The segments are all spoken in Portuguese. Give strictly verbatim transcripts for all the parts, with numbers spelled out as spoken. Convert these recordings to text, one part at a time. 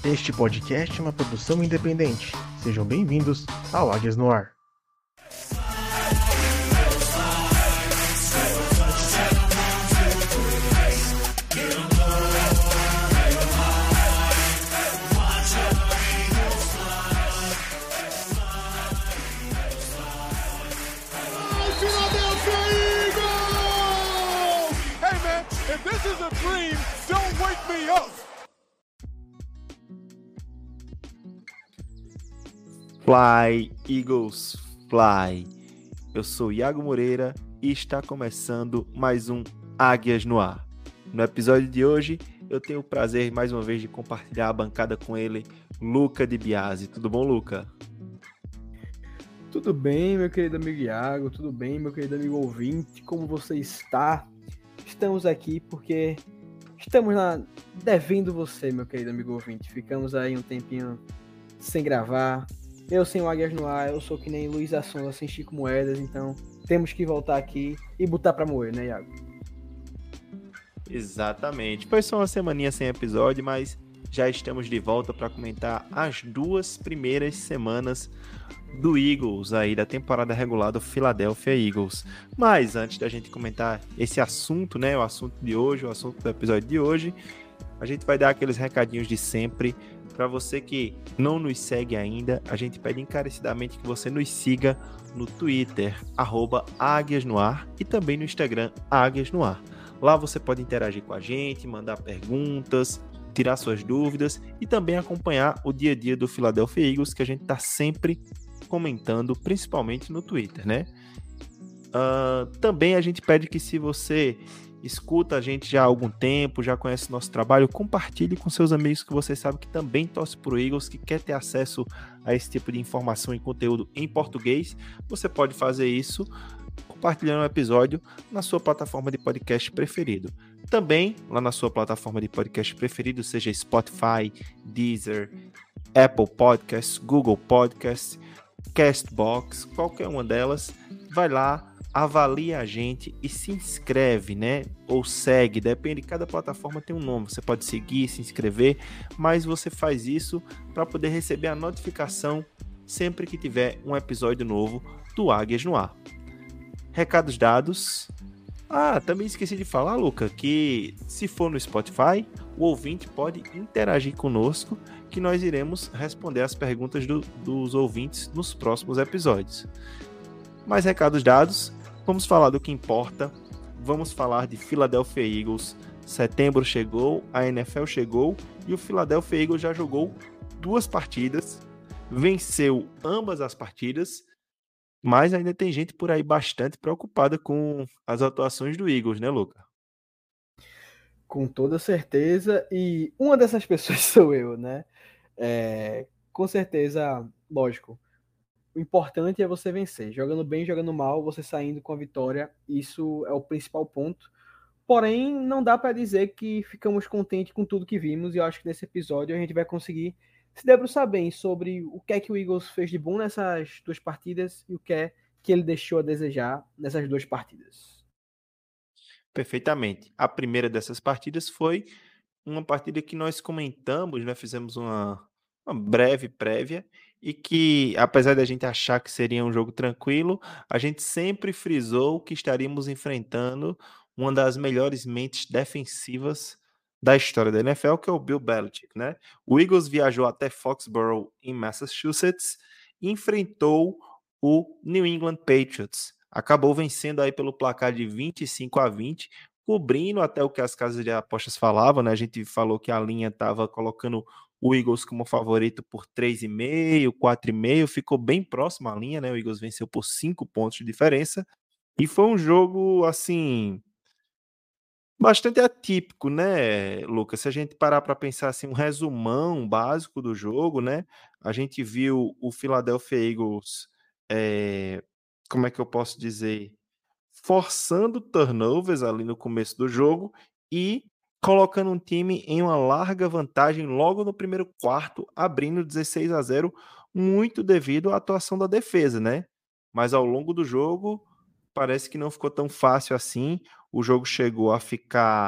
Este podcast é uma produção independente. Sejam bem-vindos ao Águias no Ar. This is a dream. Don't wake me up. Fly, Eagles, fly. Eu sou Iago Moreira e está começando mais um Águias no Ar. No episódio de hoje, eu tenho o prazer mais uma vez de compartilhar a bancada com ele, Luca Di Biase. Tudo bom, Luca? Tudo bem, meu querido amigo Iago. Tudo bem, meu querido amigo ouvinte. Como você está? Estamos aqui porque estamos na... devendo você, meu querido amigo ouvinte. Ficamos aí um tempinho sem gravar. Eu sem o Águias no Ar, eu sou que nem Luiz Assonga sem Chico Moedas, então temos que voltar aqui e botar pra moer, né, Iago? Exatamente. Foi só uma semaninha sem episódio, mas já estamos de volta para comentar as duas primeiras semanas do Eagles aí, da temporada regular do Philadelphia Eagles. Mas antes da gente comentar esse assunto, né, o assunto de hoje, o assunto do episódio de hoje, a gente vai dar aqueles recadinhos de sempre. Para você que não nos segue ainda, a gente pede encarecidamente que você nos siga no Twitter, arroba Águias no Ar, e também no Instagram, Águias no Ar. Lá você pode interagir com a gente, mandar perguntas, tirar suas dúvidas e também acompanhar o dia a dia do Philadelphia Eagles, que a gente está sempre comentando, principalmente no Twitter, né? Uh, também a gente pede que, se você escuta a gente já há algum tempo, já conhece o nosso trabalho, compartilhe com seus amigos que você sabe que também torce pro Eagles, que quer ter acesso a esse tipo de informação e conteúdo em português. Você pode fazer isso compartilhando o episódio na sua plataforma de podcast preferido. Também lá na sua plataforma de podcast preferido, seja Spotify, Deezer, Apple Podcasts, Google Podcasts, Castbox, qualquer uma delas, vai lá, avalia a gente e se inscreve, né? Ou segue, depende, cada plataforma tem um nome. Você pode seguir, se inscrever, mas você faz isso para poder receber a notificação sempre que tiver um episódio novo do Águias no Ar. Recados dados. Ah, também esqueci de falar, Luca, que se for no Spotify, o ouvinte pode interagir conosco, que nós iremos responder as perguntas do, dos ouvintes nos próximos episódios. Mais recados dados, vamos falar do que importa. Vamos falar de Philadelphia Eagles. Setembro chegou, a N F L chegou e o Philadelphia Eagles já jogou duas partidas, venceu ambas as partidas, mas ainda tem gente por aí bastante preocupada com as atuações do Eagles, né, Luca? Com toda certeza, e uma dessas pessoas sou eu, né? É, com certeza, lógico. O importante é você vencer. Jogando bem, jogando mal, você saindo com a vitória, isso é o principal ponto. Porém, não dá para dizer que ficamos contentes com tudo que vimos, e eu acho que nesse episódio a gente vai conseguir se debruçar bem sobre o que é que o Eagles fez de bom nessas duas partidas e o que é que ele deixou a desejar nessas duas partidas. Perfeitamente. A primeira dessas partidas foi uma partida que nós comentamos, né? Fizemos uma, uma breve prévia e que, apesar da gente achar que seria um jogo tranquilo, a gente sempre frisou que estaríamos enfrentando uma das melhores mentes defensivas da história da N F L, que é o Bill Belichick, né? O Eagles viajou até Foxborough, em Massachusetts, e enfrentou o New England Patriots. Acabou vencendo aí pelo placar de vinte e cinco a vinte, cobrindo até o que as casas de apostas falavam, né? A gente falou que a linha estava colocando o Eagles como favorito por três e meio, quatro e meio, ficou bem próximo à linha, né? O Eagles venceu por cinco pontos de diferença. E foi um jogo, assim, bastante atípico, né, Lucas? Se a gente parar para pensar assim, um resumão básico do jogo, né? A gente viu o Philadelphia Eagles, é, como é que eu posso dizer, forçando turnovers ali no começo do jogo e colocando um time em uma larga vantagem logo no primeiro quarto, abrindo dezesseis a zero, muito devido à atuação da defesa, né? Mas ao longo do jogo, parece que não ficou tão fácil assim. O jogo chegou a ficar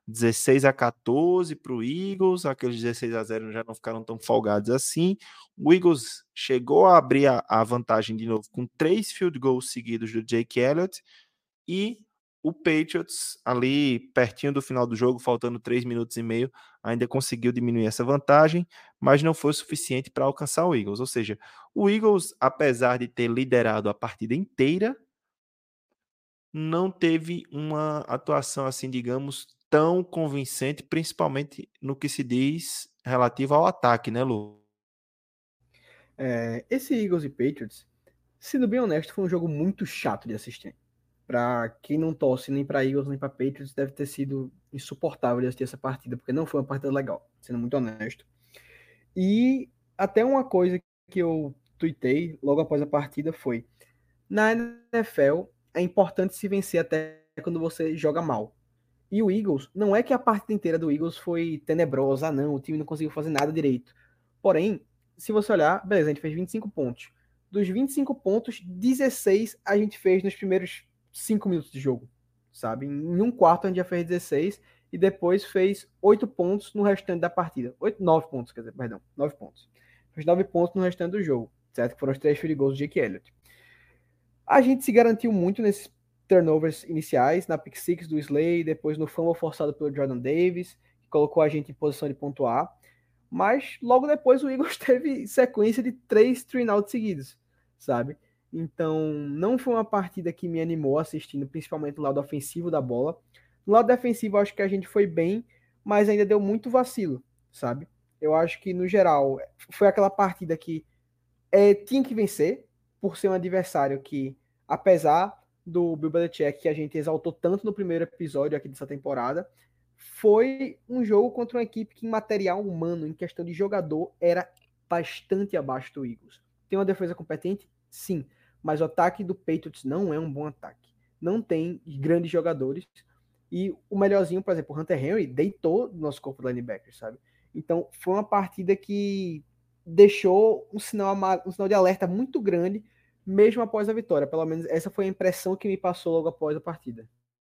dezesseis a quatorze para o Eagles, aqueles dezesseis a zero já não ficaram tão folgados assim. O Eagles chegou a abrir a, a vantagem de novo com três field goals seguidos do Jake Elliott, e o Patriots, ali pertinho do final do jogo, faltando três minutos e meio, ainda conseguiu diminuir essa vantagem, mas não foi o suficiente para alcançar o Eagles. Ou seja, o Eagles, apesar de ter liderado a partida inteira, não teve uma atuação, assim, digamos, tão convincente, principalmente no que se diz relativo ao ataque, né, Lu? É, esse Eagles e Patriots, sendo bem honesto, foi um jogo muito chato de assistir. Para quem não torce nem para Eagles nem para Patriots, deve ter sido insuportável de assistir essa partida, porque não foi uma partida legal, sendo muito honesto. E até uma coisa que eu tuitei logo após a partida foi: na N F L é importante se vencer até quando você joga mal. E o Eagles, não é que a partida inteira do Eagles foi tenebrosa, não, o time não conseguiu fazer nada direito. Porém, se você olhar, beleza, a gente fez vinte e cinco pontos. Dos vinte e cinco pontos, dezesseis a gente fez nos primeiros cinco minutos de jogo, sabe? Em um quarto a gente já fez dezesseis e depois fez oito pontos no restante da partida. oito, nove pontos, quer dizer, perdão, nove pontos. Fez nove pontos no restante do jogo, certo? Que foram os três field goals do Jake Elliott. A gente se garantiu muito nesses turnovers iniciais, na pick six do Slay, depois no fumble forçado pelo Jordan Davis, que colocou a gente em posição de pontuar. Mas logo depois o Eagles teve sequência de três three outs seguidos, sabe? Então não foi uma partida que me animou assistindo, principalmente do lado ofensivo da bola. No lado defensivo, eu acho que a gente foi bem, mas ainda deu muito vacilo, sabe? Eu acho que, no geral, foi aquela partida que é, tinha que vencer, por ser um adversário que, apesar do Bill Belichick, que a gente exaltou tanto no primeiro episódio aqui dessa temporada, foi um jogo contra uma equipe que, em material humano, em questão de jogador, era bastante abaixo do Eagles. Tem uma defesa competente? Sim, mas o ataque do Patriots não é um bom ataque. Não tem grandes jogadores. E o melhorzinho, por exemplo, o Hunter Henry deitou no nosso corpo de linebackers, sabe? Então, foi uma partida que deixou um sinal, um sinal de alerta muito grande, mesmo após a vitória. Pelo menos essa foi a impressão que me passou logo após a partida.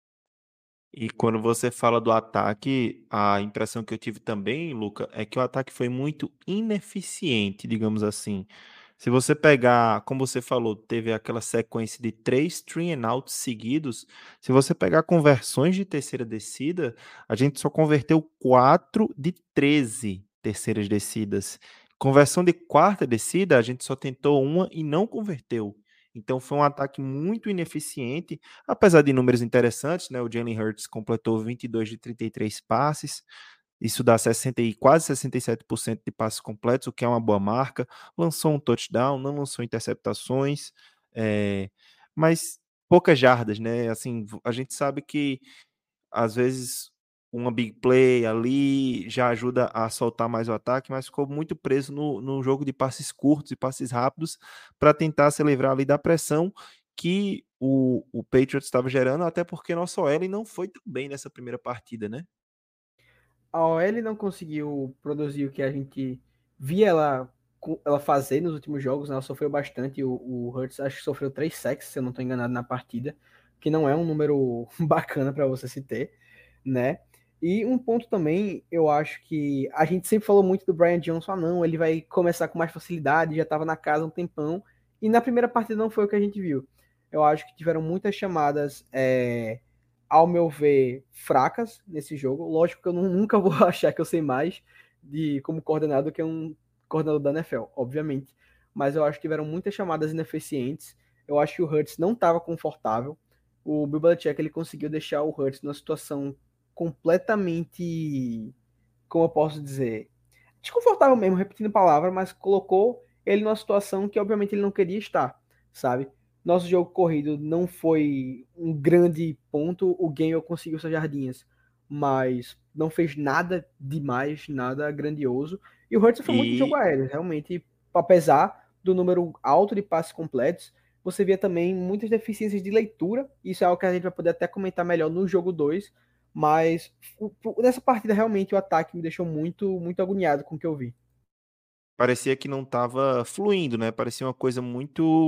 E quando você fala do ataque, a impressão que eu tive também, Luca, é que o ataque foi muito ineficiente, digamos assim. Se você pegar, como você falou, teve aquela sequência de três three and outs seguidos. Se você pegar conversões de terceira descida, a gente só converteu quatro de treze terceiras descidas. Conversão de quarta descida, a gente só tentou uma e não converteu. Então foi um ataque muito ineficiente, apesar de números interessantes, né? O Jalen Hurts completou vinte e dois de trinta e três passes, isso dá sessenta e quase sessenta e sete por cento de passes completos, o que é uma boa marca. Lançou um touchdown, não lançou interceptações, é, mas poucas jardas, né? Assim, a gente sabe que às vezes uma big play ali já ajuda a soltar mais o ataque, mas ficou muito preso no, no jogo de passes curtos e passes rápidos para tentar se livrar ali da pressão que o, o Patriots estava gerando, até porque nossa O L não foi tão bem nessa primeira partida, né? A O L não conseguiu produzir o que a gente via ela, ela fazer nos últimos jogos, né? Ela sofreu bastante. O, o Hurts acho que sofreu três sacks, se eu não estou enganado, na partida, que não é um número bacana para você se ter, né? E um ponto também, eu acho que a gente sempre falou muito do Brian Johnson, ah, não, ele vai começar com mais facilidade, já estava na casa um tempão, e na primeira partida não foi o que a gente viu. Eu acho que tiveram muitas chamadas, é, ao meu ver, fracas nesse jogo. Lógico que eu não, nunca vou achar que eu sei mais de como coordenador do que um coordenador da N F L, obviamente. Mas eu acho que tiveram muitas chamadas ineficientes. Eu acho que o Hurts não estava confortável. O Bill Belichick, ele conseguiu deixar o Hurts numa situação completamente, como eu posso dizer, desconfortável mesmo, repetindo a palavra, mas colocou ele numa situação que obviamente ele não queria estar, sabe? Nosso jogo corrido não foi um grande ponto, o Gainwell conseguiu suas jardinhas, mas não fez nada demais, nada grandioso. E o Hurts foi muito de jogo E, aéreo, realmente, apesar do número alto de passes completos, você via também muitas deficiências de leitura, isso é algo que a gente vai poder até comentar melhor no jogo dois, mas nessa partida realmente o ataque me deixou muito, muito agoniado com o que eu vi. parecia que não estava fluindo, né? Parecia uma coisa muito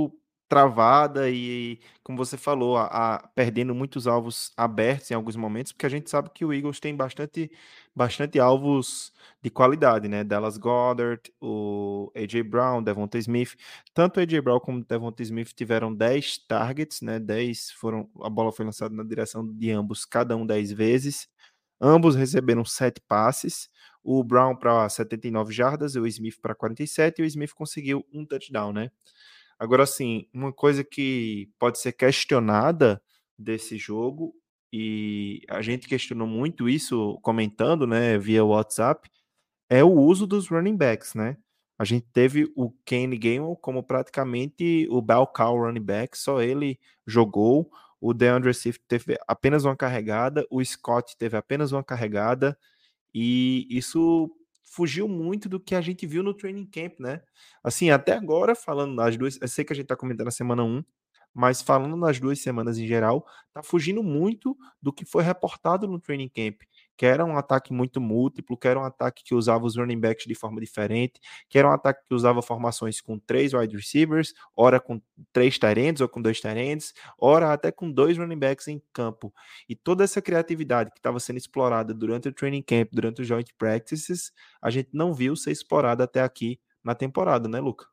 travada e, como você falou, a, a- perdendo muitos alvos abertos em alguns momentos, porque a gente sabe que o Eagles tem bastante, bastante alvos de qualidade, né? Dallas Goedert, o A J Brown, Devonta Smith. Tanto o A J Brown como o Devonta Smith tiveram dez targets, né? dez foram, a bola foi lançada na direção de ambos, cada um dez vezes. Ambos receberam sete passes. O Brown para setenta e nove jardas, o Smith para quarenta e sete, e o Smith conseguiu um touchdown, né? Agora, assim, uma coisa que pode ser questionada desse jogo, e a gente questionou muito isso comentando, né, via WhatsApp, é o uso dos running backs, né? A gente teve o Kenny Gainwell como praticamente o bell cow running back, só ele jogou. O DeAndre Swift teve apenas uma carregada, o Scott teve apenas uma carregada, e isso fugiu muito do que a gente viu no training camp, né? Assim, até agora, falando nas duas, eu sei que a gente tá comentando a semana um, mas falando nas duas semanas em geral, tá fugindo muito do que foi reportado no training camp, que era um ataque muito múltiplo, que era um ataque que usava os running backs de forma diferente, que era um ataque que usava formações com três wide receivers, ora com três tight ends ou com dois tight ends, ora até com dois running backs em campo. E toda essa criatividade que estava sendo explorada durante o training camp, durante os joint practices, a gente não viu ser explorada até aqui na temporada, né, Luca?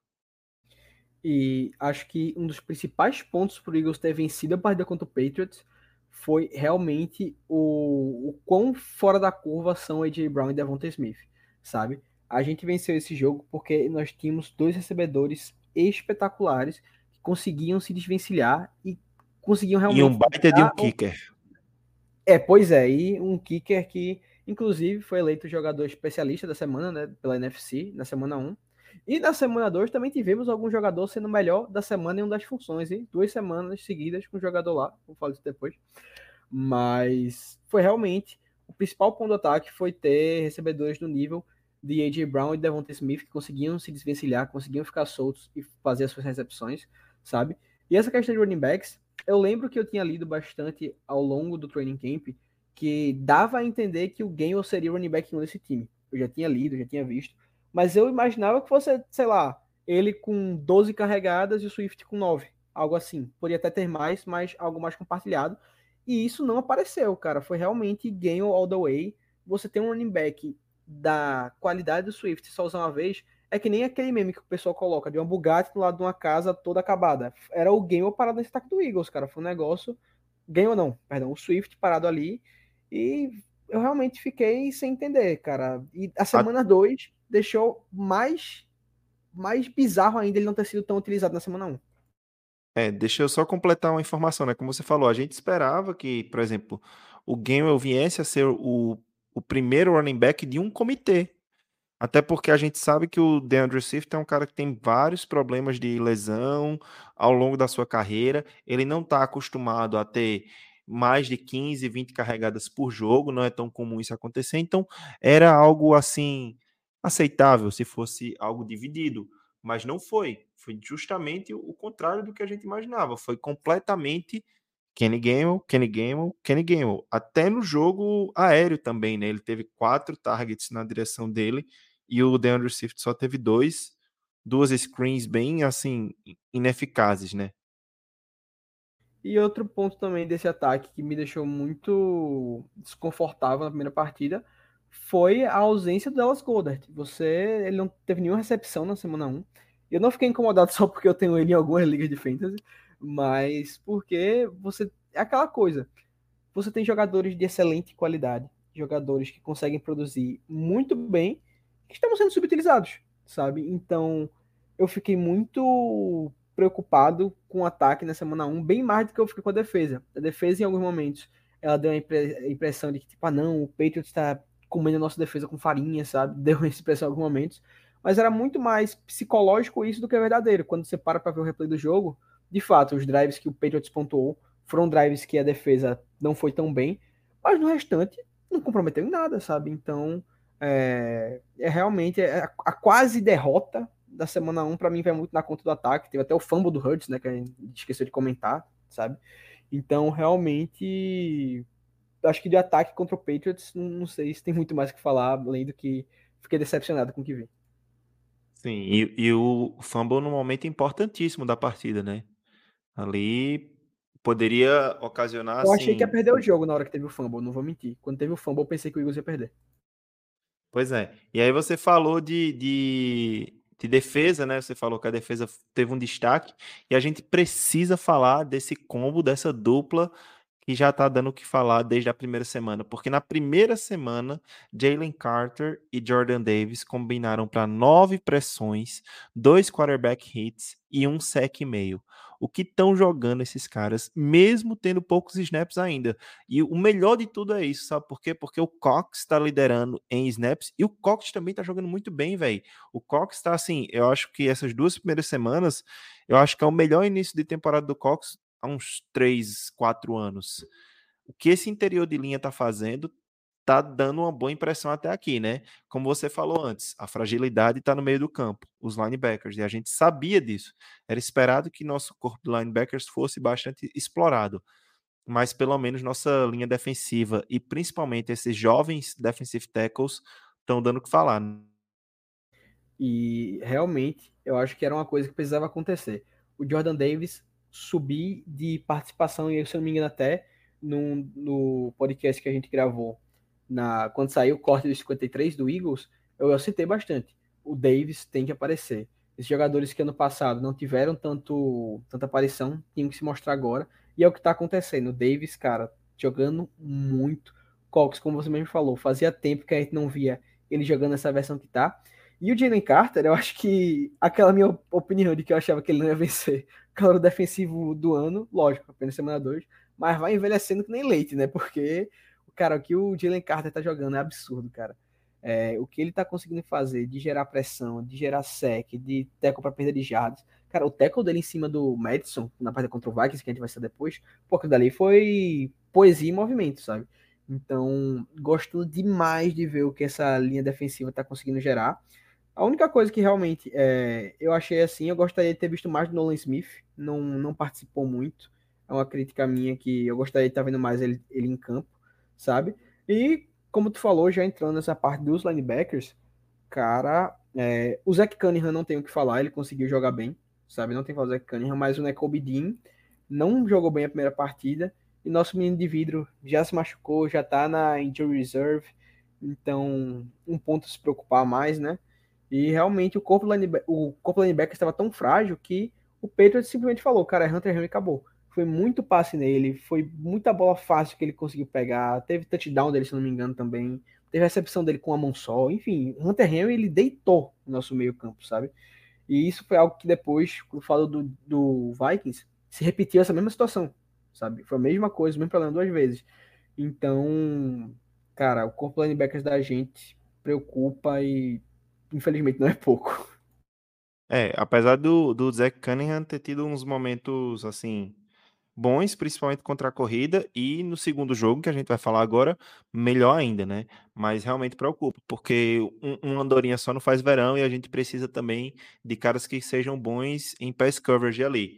E acho que um dos principais pontos para o Eagles ter vencido a partida contra o Patriots foi realmente o, o quão fora da curva são A J Brown e Devonta Smith, sabe? A gente venceu esse jogo porque nós tínhamos dois recebedores espetaculares que conseguiam se desvencilhar e conseguiam E um realmente baita de um dar o- kicker. É, pois é, e um kicker que inclusive foi eleito jogador especialista da semana, né, pela N F C, na semana um. E na semana dois também tivemos algum jogador sendo melhor da semana em uma das funções, e duas semanas seguidas com o jogador lá, vou falar isso depois. Mas foi realmente o principal ponto do ataque foi ter recebedores do nível de A J Brown e Devonta Smith que conseguiam se desvencilhar, conseguiam ficar soltos e fazer as suas recepções, sabe? E essa questão de running backs, eu lembro que eu tinha lido bastante ao longo do training camp que dava a entender que o Gainwell seria o running back um desse time. Eu já tinha lido, já tinha visto, mas eu imaginava que fosse, sei lá, ele com doze carregadas e o Swift com nove, algo assim. Poderia até ter mais, mas algo mais compartilhado. E isso não apareceu, cara. Foi realmente game all the way. Você tem um running back da qualidade do Swift só usar uma vez, é que nem aquele meme que o pessoal coloca de uma Bugatti do lado de uma casa toda acabada. Era o game parado nesse ataque do Eagles, cara. Foi um negócio. Game ou não, perdão, o Swift parado ali. E eu realmente fiquei sem entender, cara. E a A- semana dois deixou mais, mais bizarro ainda ele não ter sido tão utilizado na semana um. É, deixa eu só completar uma informação, né? Como você falou, a gente esperava que, por exemplo, o Gainwell viesse a ser o, o primeiro running back de um comitê. Até porque a gente sabe que o DeAndre Swift é um cara que tem vários problemas de lesão ao longo da sua carreira. Ele não está acostumado a ter mais de quinze, vinte carregadas por jogo, não é tão comum isso acontecer. Então, era algo assim aceitável se fosse algo dividido, mas não foi. Foi justamente o contrário do que a gente imaginava. Foi completamente Kenny Gainwell, Kenny Gainwell, Kenny Gainwell. Até no jogo aéreo também, né? Ele teve quatro targets na direção dele e o DeAndre Swift só teve dois, duas screens bem, assim, ineficazes, né? E outro ponto também desse ataque que me deixou muito desconfortável na primeira partida foi a ausência do Dallas Goedert. Você, ele não teve nenhuma recepção na semana um. Eu não fiquei incomodado só porque eu tenho ele em algumas ligas de fantasy, mas porque você é aquela coisa. Você tem jogadores de excelente qualidade, jogadores que conseguem produzir muito bem, que estão sendo subutilizados, sabe? Então, eu fiquei muito preocupado com o ataque na semana um, bem mais do que eu fiquei com a defesa. A defesa, em alguns momentos, ela deu a impre- impressão de que, tipo, ah, não, o Patriots está comendo a nossa defesa com farinha, sabe? Deu essa impressão em alguns momentos. Mas era muito mais psicológico isso do que verdadeiro. Quando você para para ver o replay do jogo, de fato, os drives que o Patriots pontuou foram drives que a defesa não foi tão bem, mas no restante não comprometeu em nada, sabe? Então, é, é realmente é a, a quase derrota da semana um para mim vai muito na conta do ataque. Teve até o fumble do Hurts, né, que a gente esqueceu de comentar, sabe? Então, realmente, acho que de ataque contra o Patriots, não, não sei se tem muito mais o que falar, além do que fiquei decepcionado com o que vi. Sim, e, e o fumble no momento importantíssimo da partida, né? Ali poderia ocasionar, Eu achei que ia assim... perder o jogo na hora que teve o fumble, não vou mentir. Quando teve o fumble, eu pensei que o Eagles ia perder. Pois é. E aí você falou de, de, de defesa, né? Você falou que a defesa teve um destaque. E a gente precisa falar desse combo, dessa dupla que já tá dando o que falar desde a primeira semana. Porque na primeira semana, Jalen Carter e Jordan Davis combinaram para nove pressões, dois quarterback hits e um sec e meio. O que estão jogando esses caras, mesmo tendo poucos snaps ainda. E o melhor de tudo é isso, sabe por quê? Porque o Cox está liderando em snaps e o Cox também tá jogando muito bem, velho. O Cox tá assim, eu acho que essas duas primeiras semanas, eu acho que é o melhor início de temporada do Cox há uns três, quatro anos. O que esse interior de linha tá fazendo tá dando uma boa impressão até aqui, né? Como você falou antes, a fragilidade está no meio do campo, os linebackers, e a gente sabia disso. Era esperado que nosso corpo de linebackers fosse bastante explorado, mas pelo menos nossa linha defensiva e principalmente esses jovens defensive tackles estão dando o que falar. E realmente, eu acho que era uma coisa que precisava acontecer. O Jordan Davis subir de participação, e se eu não me engano, até no, no podcast que a gente gravou, na, quando saiu o corte dos cinquenta e três do Eagles, eu, eu citei bastante. O Davis tem que aparecer. Esses jogadores que ano passado não tiveram tanto, tanta aparição, tinham que se mostrar agora. E é o que está acontecendo. O Davis, cara, jogando muito. Cox, como você mesmo falou, fazia tempo que a gente não via ele jogando essa versão que tá. E o Jalen Carter, eu acho que aquela minha opinião de que eu achava que ele não ia vencer o calor defensivo do ano, lógico, apenas semana dois, mas vai envelhecendo que nem leite, né? Porque, cara, o que o Jalen Carter tá jogando é absurdo, cara. É, o que ele tá conseguindo fazer de gerar pressão, de gerar sec, de tackle para perda de jardas. Cara, o tackle dele em cima do Madison, na partida contra o Vikings, que a gente vai ser depois, pô, aquilo dali foi poesia em movimento, sabe? Então, gosto demais de ver o que essa linha defensiva tá conseguindo gerar. A única coisa que realmente é, eu achei assim, eu gostaria de ter visto mais do Nolan Smith, não, não participou muito. É uma crítica minha que eu gostaria de estar vendo mais ele, ele em campo, sabe? E como tu falou, já entrando nessa parte dos linebackers, cara, é, o Zach Cunningham não tem o que falar, ele conseguiu jogar bem, sabe? Não tem que falar o Zach Cunningham, mas o Nakobe Dean não jogou bem a primeira partida. E nosso menino de vidro já se machucou, já tá na injury reserve, então um ponto a se preocupar mais, né? E realmente o corpo linebacker, o corpo linebacker estava tão frágil que o Patriots simplesmente falou, cara, é Hunter Henry e acabou. Foi muito passe nele, foi muita bola fácil que ele conseguiu pegar, teve touchdown dele, se não me engano, também. Teve recepção dele com a mão só, enfim, Hunter Henry ele deitou o nosso meio campo, sabe? E isso foi algo que depois, quando falou do, do Vikings, se repetiu essa mesma situação, sabe? Foi a mesma coisa, o mesmo problema duas vezes. Então, cara, o corpo linebackers da gente preocupa e infelizmente não é pouco. É, apesar do, do Zach Cunningham ter tido uns momentos, assim, bons, principalmente contra a corrida, e no segundo jogo, que a gente vai falar agora, melhor ainda, né? Mas realmente preocupa, porque um, uma andorinha só não faz verão e a gente precisa também de caras que sejam bons em pass coverage ali.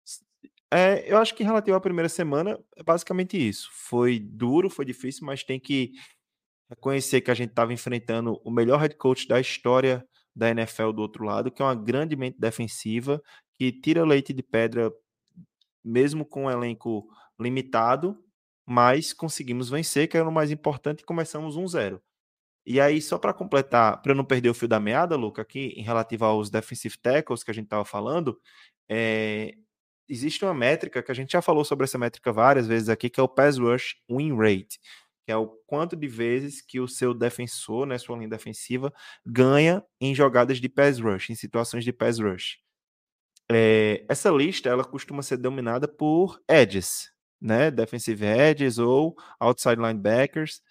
É, eu acho que relativo à primeira semana, é basicamente isso. Foi duro, foi difícil, mas tem que reconhecer que a gente estava enfrentando o melhor head coach da história da N F L do outro lado, que é uma grande mente defensiva, que tira leite de pedra mesmo com um elenco limitado, mas conseguimos vencer, que era o mais importante, e começamos um zero. E aí, só para completar, para eu não perder o fio da meada, Luca, aqui, em relativo aos defensive tackles que a gente estava falando, é, existe uma métrica que a gente já falou sobre essa métrica várias vezes aqui, que é o pass rush win rate, que é o quanto de vezes que o seu defensor, né, sua linha defensiva, ganha em jogadas de pass rush, em situações de pass rush. É, essa lista ela costuma ser dominada por edges, né? Defensive edges ou outside linebackers,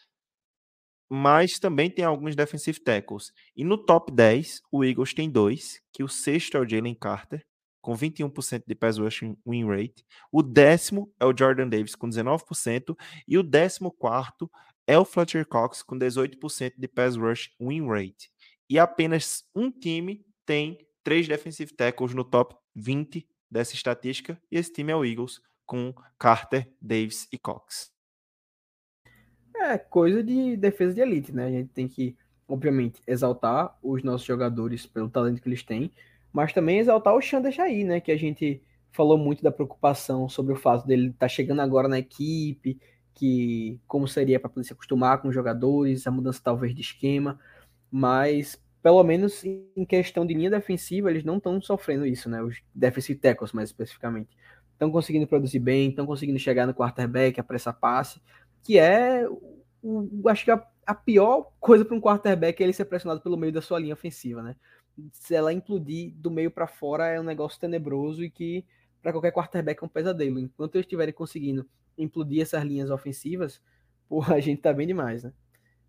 mas também tem alguns defensive tackles. E no top dez, o Eagles tem dois, que o sexto é o Jalen Carter, com vinte e um por cento de pass rush win rate. O décimo é o Jordan Davis, com dezenove por cento. E o décimo quarto é o Fletcher Cox, com dezoito por cento de pass rush win rate. E apenas um time tem três defensive tackles no top vinte dessa estatística, e esse time é o Eagles, com Carter, Davis e Cox. É coisa de defesa de elite, né? A gente tem que, obviamente, exaltar os nossos jogadores pelo talento que eles têm, mas também exaltar o Xander Shaí, né? Que a gente falou muito da preocupação sobre o fato dele estar tá chegando agora na equipe, que como seria para poder se acostumar com os jogadores, a mudança talvez de esquema, mas pelo menos em questão de linha defensiva, eles não estão sofrendo isso, né? Os defensive tackles, mais especificamente. Estão conseguindo produzir bem, estão conseguindo chegar no quarterback, apressar passe, que é, o, acho que a, a pior coisa para um quarterback é ele ser pressionado pelo meio da sua linha ofensiva, né? Se ela implodir do meio para fora é um negócio tenebroso e que para qualquer quarterback é um pesadelo. Enquanto eles estiverem conseguindo implodir essas linhas ofensivas, porra, a gente tá bem demais, né?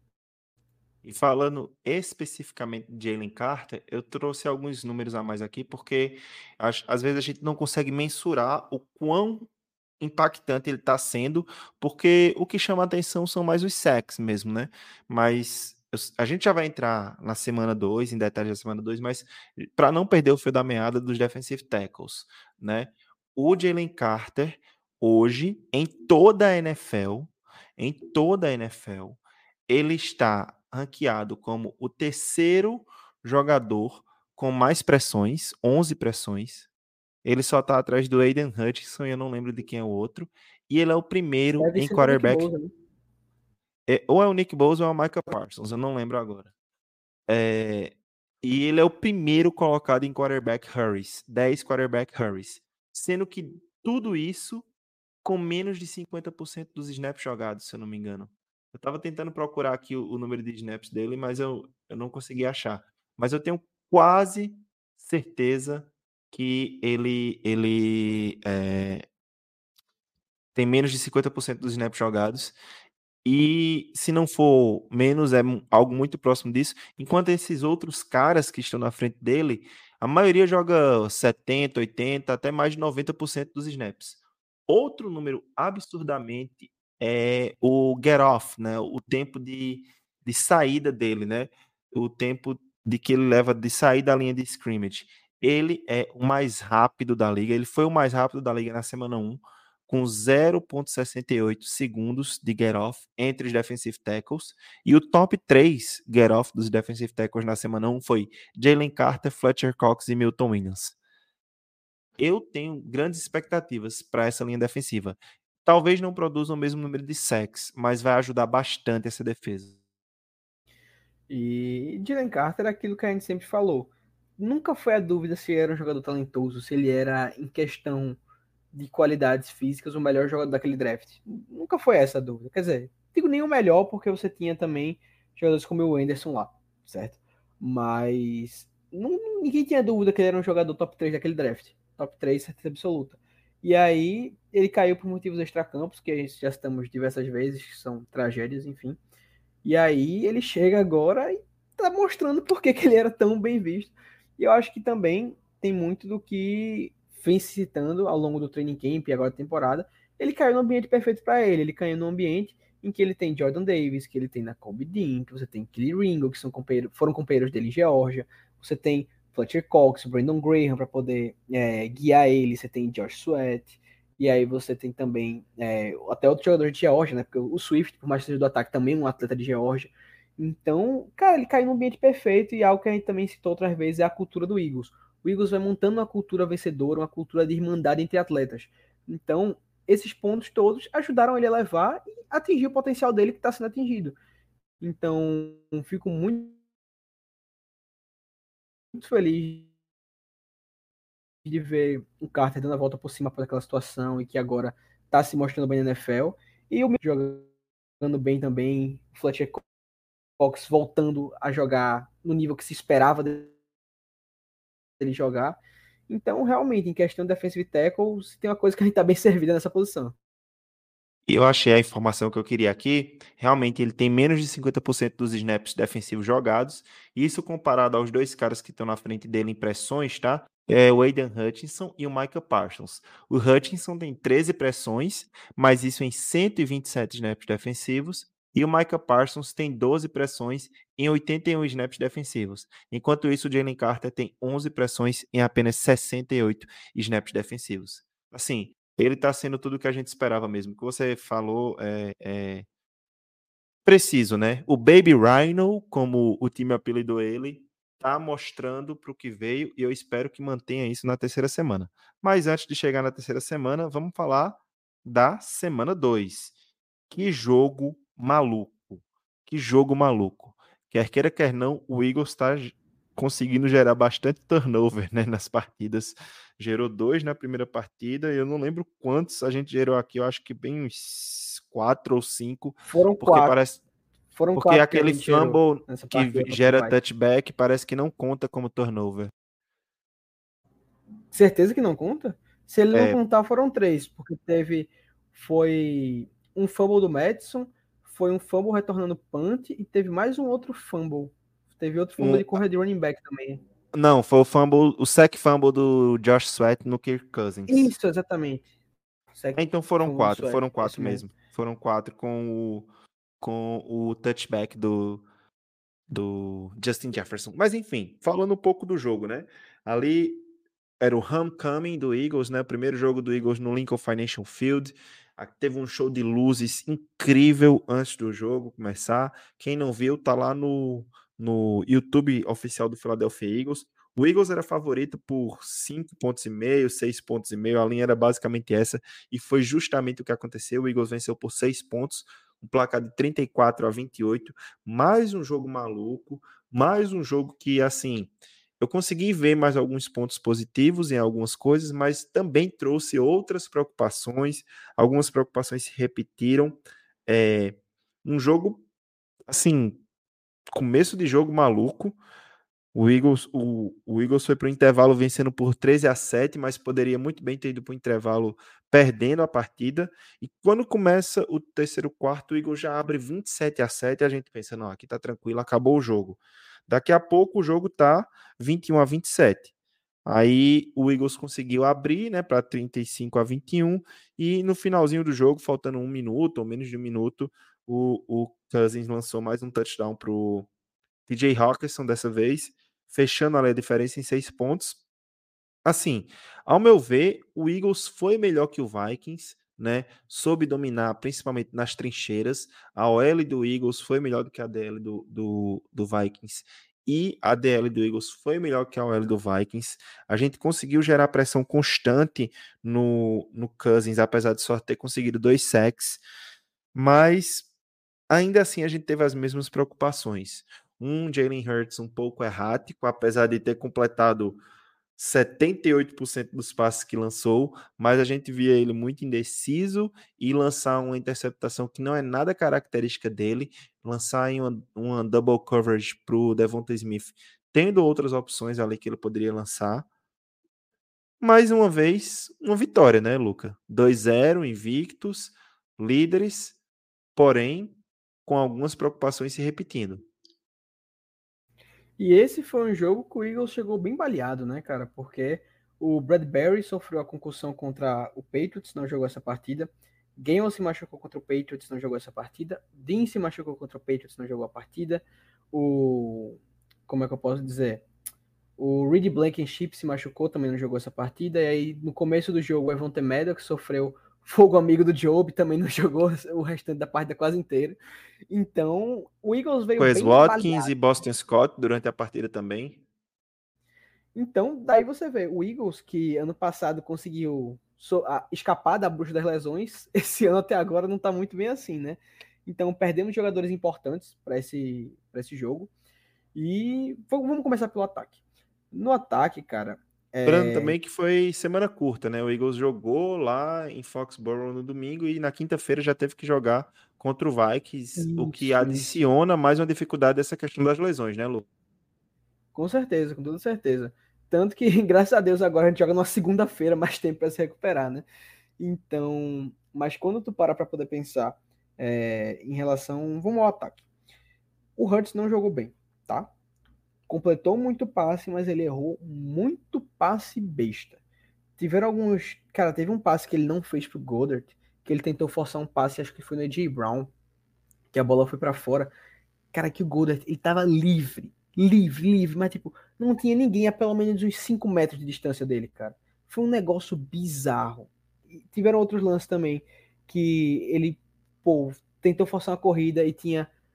E falando especificamente de Jalen Carter, eu trouxe alguns números a mais aqui, porque às, às vezes a gente não consegue mensurar o quão impactante ele está sendo, porque o que chama a atenção são mais os sacks mesmo, né? Mas eu- a gente já vai entrar na semana dois, em detalhes da semana dois, mas para não perder o fio da meada dos defensive tackles, né? O Jalen Carter, hoje, em toda a N F L, em toda a N F L, ele está ranqueado como o terceiro jogador com mais pressões, onze pressões. Ele só está atrás do Aiden Hutchinson e eu não lembro de quem é o outro. E ele é o primeiro Deve em ser o Nick quarterback. Bosa, né? É, ou é o Nick Bosa ou é o Micah Parsons, eu não lembro agora. É, e ele é o primeiro colocado em quarterback hurries, dez quarterback hurries. Sendo que tudo isso com menos de cinquenta por cento dos snaps jogados, se eu não me engano. Eu estava tentando procurar aqui o, o número de snaps dele, mas eu, eu não consegui achar. Mas eu tenho quase certeza que ele, ele é, tem menos de cinquenta por cento dos snaps jogados. E se não for menos, é mu- algo muito próximo disso. Enquanto esses outros caras que estão na frente dele, a maioria joga setenta, oitenta, até mais de noventa por cento dos snaps. Outro número absurdamente é o get off, né? O tempo de, de saída dele, né? O tempo de que ele leva de sair da linha de scrimmage. Ele é o mais rápido da liga. Ele foi o mais rápido da liga na semana um, com zero vírgula sessenta e oito segundos de get off entre os defensive tackles. E o top três get off dos defensive tackles na semana um foi Jalen Carter, Fletcher Cox e Milton Williams. Eu tenho grandes expectativas para essa linha defensiva. Talvez não produza o mesmo número de sacks, mas vai ajudar bastante essa defesa. E Jalen Carter é aquilo que a gente sempre falou. Nunca foi a dúvida se ele era um jogador talentoso, se ele era, em questão de qualidades físicas, o melhor jogador daquele draft. Nunca foi essa a dúvida. Quer dizer, digo nem o melhor, porque você tinha também jogadores como o Anderson lá, certo? Mas não, ninguém tinha dúvida que ele era um jogador top três daquele draft. Top três, certeza absoluta. E aí, ele caiu por motivos extracampos, que já estamos diversas vezes, que são tragédias, enfim. E aí ele chega agora e tá mostrando por que, que ele era tão bem visto. E eu acho que também tem muito do que vem se citando ao longo do training camp e agora da temporada. Ele caiu no ambiente perfeito para ele. Ele caiu no ambiente em que ele tem Jordan Davis, que ele tem Nakobe Dean, que você tem Kelly Ringo, que são companheiros, foram companheiros dele em Geórgia. Você tem Fletcher Cox, Brandon Graham para poder é, guiar ele. Você tem Josh Sweat. E aí você tem também é, até outros jogadores de Geórgia, né? Porque o Swift, por mais que seja do ataque, também é um atleta de Geórgia. Então, cara, ele cai num ambiente perfeito e algo que a gente também citou outras vezes é a cultura do Eagles. O Eagles vai montando uma cultura vencedora, uma cultura de irmandade entre atletas. Então, esses pontos todos ajudaram ele a levar e atingir o potencial dele que está sendo atingido. Então, fico muito, muito feliz de ver o Carter dando a volta por cima por aquela situação e que agora está se mostrando bem na N F L. E o jogando bem também, o Fletcher Cox voltando a jogar no nível que se esperava dele jogar. Então, realmente, em questão de defensive tackle, tem uma coisa que a gente está bem servida nessa posição. E eu achei a informação que eu queria aqui. Realmente, ele tem menos de cinquenta por cento dos snaps defensivos jogados. Isso comparado aos dois caras que estão na frente dele em pressões, tá? É o Aiden Hutchinson e o Micah Parsons. O Hutchinson tem treze pressões, mas isso em cento e vinte e sete snaps defensivos. E o Micah Parsons tem doze pressões em oitenta e um snaps defensivos. Enquanto isso, o Jalen Carter tem onze pressões em apenas sessenta e oito snaps defensivos. Assim, ele tá sendo tudo o que a gente esperava mesmo. O que você falou é, é preciso, né? O Baby Rhino, como o time apelidou ele, tá mostrando para o que veio e eu espero que mantenha isso na terceira semana. Mas antes de chegar na terceira semana, vamos falar da semana dois. Que jogo maluco. Que jogo maluco. Quer queira, quer não, o Eagles está conseguindo gerar bastante turnover, né, nas partidas. Gerou dois na primeira partida, eu não lembro quantos a gente gerou aqui, eu acho que bem uns quatro ou cinco. Foram porque quatro. Parece, Foram porque quatro aquele fumble que gera touchback parece que não conta como turnover. Certeza que não conta? Se ele não É. contar, foram três, porque teve, foi um fumble do Madison, foi um fumble retornando punt e teve mais um outro fumble. Teve outro fumble Um- de correr de running back também. Não, foi o fumble, o sack fumble do Josh Sweat no Kirk Cousins. Isso, exatamente. Sec- Então foram fumble do quatro, Sweat, foram esse quatro mesmo. mesmo. Foram quatro com o, com o touchback do, do Justin Jefferson. Mas enfim, falando um pouco do jogo, né? Ali era o homecoming do Eagles, né? O primeiro jogo do Eagles no Lincoln Financial Field. Teve um show de luzes incrível antes do jogo começar. Quem não viu, tá lá no, no YouTube oficial do Philadelphia Eagles. O Eagles era favorito por cinco pontos e meio, seis pontos e meio. A linha era basicamente essa. E foi justamente o que aconteceu. O Eagles venceu por seis pontos. Um placar de trinta e quatro a vinte e oito. Mais um jogo maluco. Mais um jogo que, assim... Eu consegui ver mais alguns pontos positivos em algumas coisas, mas também trouxe outras preocupações. Algumas preocupações se repetiram. É, um jogo, assim, começo de jogo maluco. O Eagles, o, o Eagles foi para o intervalo vencendo por treze a sete, mas poderia muito bem ter ido para o intervalo perdendo a partida. E quando começa o terceiro quarto, o Eagles já abre vinte e sete a sete. A gente pensa, não, aqui tá tranquilo, acabou o jogo. Daqui a pouco o jogo tá vinte e um a vinte e sete. Aí o Eagles conseguiu abrir, né, para trinta e cinco a vinte e um, e no finalzinho do jogo, faltando um minuto ou menos de um minuto, o, o Cousins lançou mais um touchdown pro T J Hockenson dessa vez, fechando a diferença em seis pontos. Assim, ao meu ver, o Eagles foi melhor que o Vikings, né? Soube dominar, principalmente nas trincheiras. A O L do Eagles foi melhor do que a D L do, do, do Vikings. E a D L do Eagles foi melhor que a O L do Vikings. A gente conseguiu gerar pressão constante no, no Cousins, apesar de só ter conseguido dois sacks. Mas ainda assim a gente teve as mesmas preocupações. Um Jalen Hurts um pouco errático, apesar de ter completado setenta e oito por cento dos passes que lançou, mas a gente via ele muito indeciso e lançar uma interceptação que não é nada característica dele, lançar em uma, uma double coverage para o Devonta Smith, tendo outras opções ali que ele poderia lançar. Mais uma vez, uma vitória, né, Luca? dois a zero, invictos, líderes, porém, com algumas preocupações se repetindo. E esse foi um jogo que o Eagles chegou bem baleado, né, cara? Porque o Bradbury sofreu a concussão contra o Patriots, não jogou essa partida. Gainwell se machucou contra o Patriots, não jogou essa partida. Dean se machucou contra o Patriots, não jogou a partida. O... Como é que eu posso dizer? O Reed Blankenship se machucou, também não jogou essa partida. E aí, no começo do jogo, o Evante Maddox sofreu fogo amigo do Job, também não jogou o restante da partida quase inteira. Então, o Eagles veio Quez bem Watkins baleado. e Boston Scott durante a partida também. Então, daí você vê, o Eagles, que ano passado conseguiu so, a, escapar da bruxa das lesões, esse ano até agora não tá muito bem assim, né? Então, perdemos jogadores importantes para esse, pra esse jogo. E vamos começar pelo ataque. No ataque, cara. Lembrando É... também que foi semana curta, né? O Eagles jogou lá em Foxborough no domingo e na quinta-feira já teve que jogar contra o Vikings, Isso, o que isso. adiciona mais uma dificuldade dessa questão das lesões, né, Lu? Com certeza, com toda certeza. Tanto que, graças a Deus, agora a gente joga numa segunda-feira, mais tempo para se recuperar, né? Então, mas quando tu para para poder pensar é, em relação, vamos ao ataque. O Hurts não jogou bem, tá? Completou muito passe, mas ele errou muito passe besta. Tiveram alguns, cara, teve um passe que ele não fez pro Goddard, que ele tentou forçar um passe, acho que foi no A J Brown, que a bola foi para fora. Cara, que o Goddard, ele tava livre, livre, livre, mas tipo, não tinha ninguém a pelo menos uns cinco metros de distância dele, cara. Foi um negócio bizarro. E tiveram outros lances também, que ele, pô, tentou forçar uma corrida e tinha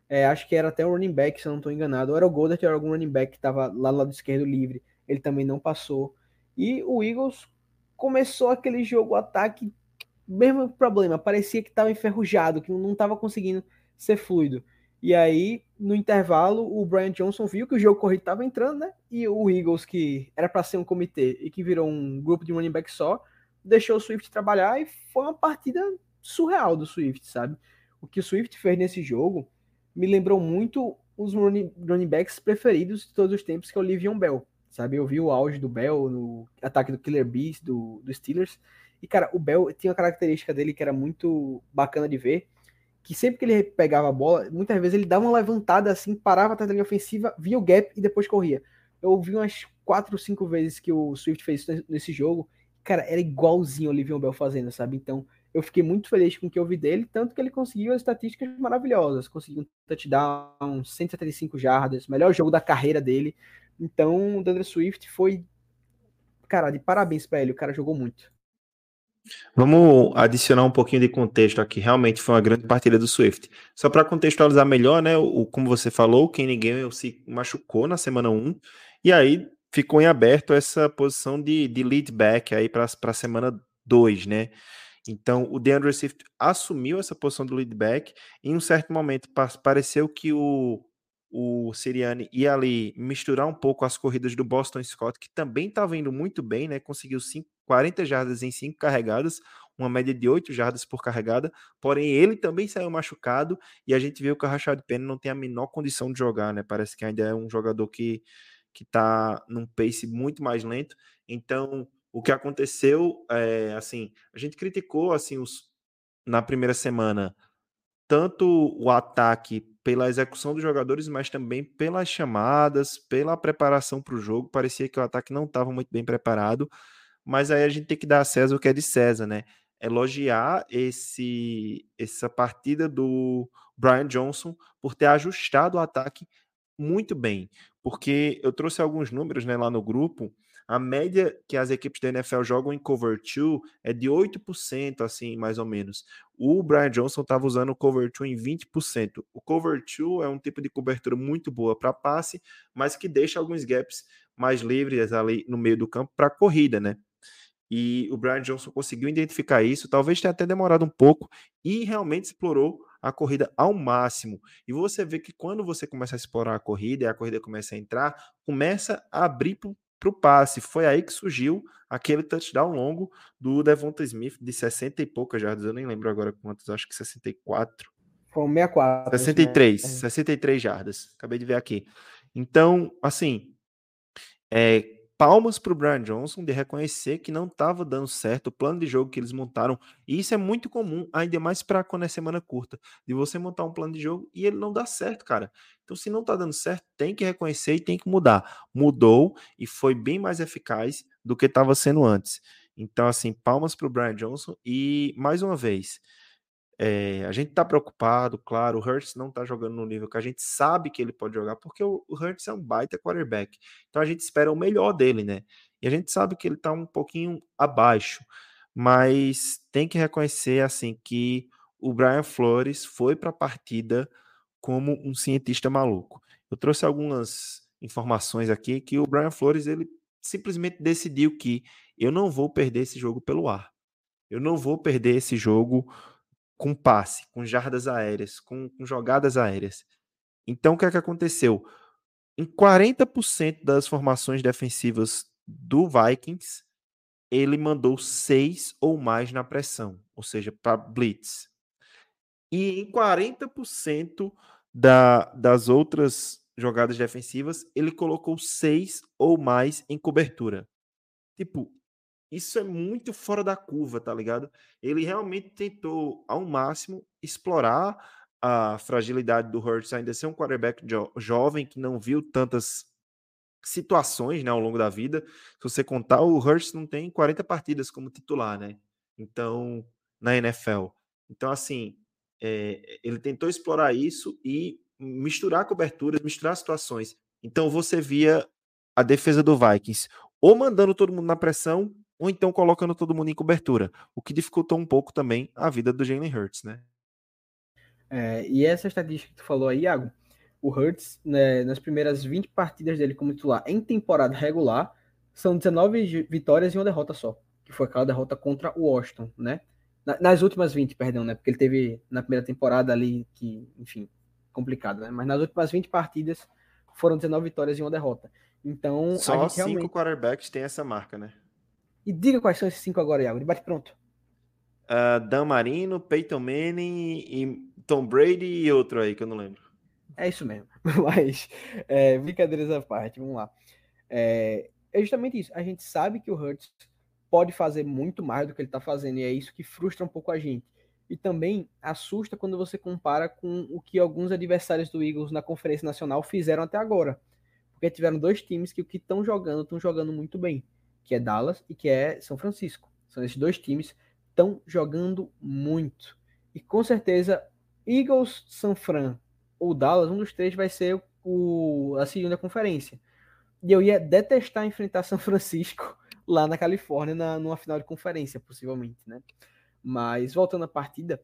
É, acho que era até o running back, se eu não estou enganado. Ou era o Goddard, ou era algum running back que estava lá no lado esquerdo livre. Ele também não passou. E o Eagles começou aquele jogo, ataque, mesmo problema. Parecia que estava enferrujado, que não estava conseguindo ser fluido. E aí, no intervalo, o Brian Johnson viu que o jogo corrido estava entrando, né? E o Eagles, que era para ser um comitê e que virou um grupo de running back só, deixou o Swift trabalhar e foi uma partida surreal do Swift, sabe? O que o Swift fez nesse jogo me lembrou muito os running, running backs preferidos de todos os tempos, que é o Le'Veon Bell, sabe? Eu vi o auge do Bell no ataque do Killer Bees, do, do Steelers, e, cara, o Bell tinha uma característica dele que era muito bacana de ver, que sempre que ele pegava a bola, muitas vezes ele dava uma levantada assim, parava atrás da linha ofensiva, via o gap e depois corria. Eu vi umas quatro, cinco vezes que o Swift fez isso nesse jogo, cara, era igualzinho o Le'Veon Bell fazendo, sabe? Então, eu fiquei muito feliz com o que eu vi dele, tanto que ele conseguiu as estatísticas maravilhosas, conseguiu um touchdown, cento e setenta e cinco jardas, melhor jogo da carreira dele. Então, o DeAndre Swift foi, cara, de parabéns para ele, o cara jogou muito. Vamos adicionar um pouquinho de contexto aqui. Realmente foi uma grande partida do Swift. Só para contextualizar melhor, né? O, como você falou, o Kenny Gainwell se machucou na semana um e aí ficou em aberto essa posição de, de lead back aí para a semana dois, né? Então o DeAndre Swift assumiu essa posição do lead back. Em um certo momento pareceu que o, o Sirianni ia ali misturar um pouco as corridas do Boston Scott, que também estava indo muito bem, né? Conseguiu cinco, quarenta jardas em cinco carregadas, uma média de oito jardas por carregada, porém ele também saiu machucado e a gente viu que o Rashad Penny não tem a menor condição de jogar, né? Parece que ainda é um jogador que que está num pace muito mais lento. Então, o que aconteceu, é, assim, a gente criticou, assim, os, na primeira semana, tanto o ataque pela execução dos jogadores, mas também pelas chamadas, pela preparação para o jogo. Parecia que o ataque não estava muito bem preparado, mas aí a gente tem que dar a César o que é de César, né? Elogiar esse, essa partida do Brian Johnson por ter ajustado o ataque muito bem, porque eu trouxe alguns números, né, lá no grupo. A média que as equipes da N F L jogam em cover dois é de oito por cento, assim, mais ou menos. O Brian Johnson estava usando o cover dois em vinte por cento. O cover dois é um tipo de cobertura muito boa para passe, mas que deixa alguns gaps mais livres ali no meio do campo para corrida, né? E o Brian Johnson conseguiu identificar isso, talvez tenha até demorado um pouco, e realmente explorou a corrida ao máximo. E você vê que quando você começa a explorar a corrida e a corrida começa a entrar, começa a abrir para o passe. Foi aí que surgiu aquele touchdown longo do Devonta Smith de sessenta e poucas jardas, eu nem lembro agora quantos, acho que sessenta e quatro. Foi um sessenta e quatro. sessenta e três, sessenta e três jardas, acabei de ver aqui. Então, assim, é, palmas para o Brian Johnson de reconhecer que não estava dando certo o plano de jogo que eles montaram. E isso é muito comum, ainda mais para quando é semana curta, de você montar um plano de jogo e ele não dá certo, cara. Então, se não está dando certo, tem que reconhecer e tem que mudar. Mudou e foi bem mais eficaz do que estava sendo antes. Então, assim, palmas para o Brian Johnson e, mais uma vez, é, a gente tá preocupado, claro, o Hurts não tá jogando no nível que a gente sabe que ele pode jogar, porque o, o Hurts é um baita quarterback. Então a gente espera o melhor dele, né? E a gente sabe que ele tá um pouquinho abaixo, mas tem que reconhecer, assim, que o Brian Flores foi para a partida como um cientista maluco. Eu trouxe algumas informações aqui que o Brian Flores, ele simplesmente decidiu que eu não vou perder esse jogo pelo ar. Eu não vou perder esse jogo com passe, com jardas aéreas, com, com jogadas aéreas. Então, o que é que aconteceu? Em quarenta por cento das formações defensivas do Vikings, ele mandou seis ou mais na pressão, ou seja, para blitz. E em quarenta por cento da, das outras jogadas defensivas, ele colocou seis ou mais em cobertura. Tipo, isso é muito fora da curva, tá ligado? Ele realmente tentou, ao máximo, explorar a fragilidade do Hurts, ainda ser um quarterback jo- jovem, que não viu tantas situações, né, ao longo da vida. Se você contar, o Hurts não tem quarenta partidas como titular, né? Então, na N F L. Então, assim, é, ele tentou explorar isso e misturar coberturas, misturar situações. Então, você via a defesa do Vikings ou mandando todo mundo na pressão, ou então colocando todo mundo em cobertura, o que dificultou um pouco também a vida do Jalen Hurts, né? É, e essa estatística que tu falou aí, Iago, o Hurts, né, nas primeiras vinte partidas dele como titular em temporada regular, são dezenove vitórias e uma derrota só, que foi aquela derrota contra o Washington, né? Na, nas últimas vinte, perdão, né? Porque ele teve na primeira temporada ali, que, enfim, complicado, né? Mas nas últimas vinte partidas foram dezenove vitórias e uma derrota. Então, a Só gente cinco realmente... quarterbacks têm essa marca, né? E diga quais são esses cinco agora, Iago, de bate pronto. Uh, Dan Marino, Peyton Manning, e Tom Brady e outro aí que eu não lembro. É isso mesmo. Mas, é, brincadeiras à parte, vamos lá. É, é justamente isso. A gente sabe que o Hurts pode fazer muito mais do que ele está fazendo, e é isso que frustra um pouco a gente. E também assusta quando você compara com o que alguns adversários do Eagles na Conferência Nacional fizeram até agora. Porque tiveram dois times que o que estão jogando, estão jogando muito bem, que é Dallas e que é São Francisco. São esses dois times que estão jogando muito. E com certeza, Eagles, San Fran ou Dallas, um dos três vai ser o, a segunda conferência. E eu ia detestar enfrentar São Francisco lá na Califórnia, na, numa final de conferência, possivelmente, né? Mas, voltando à partida,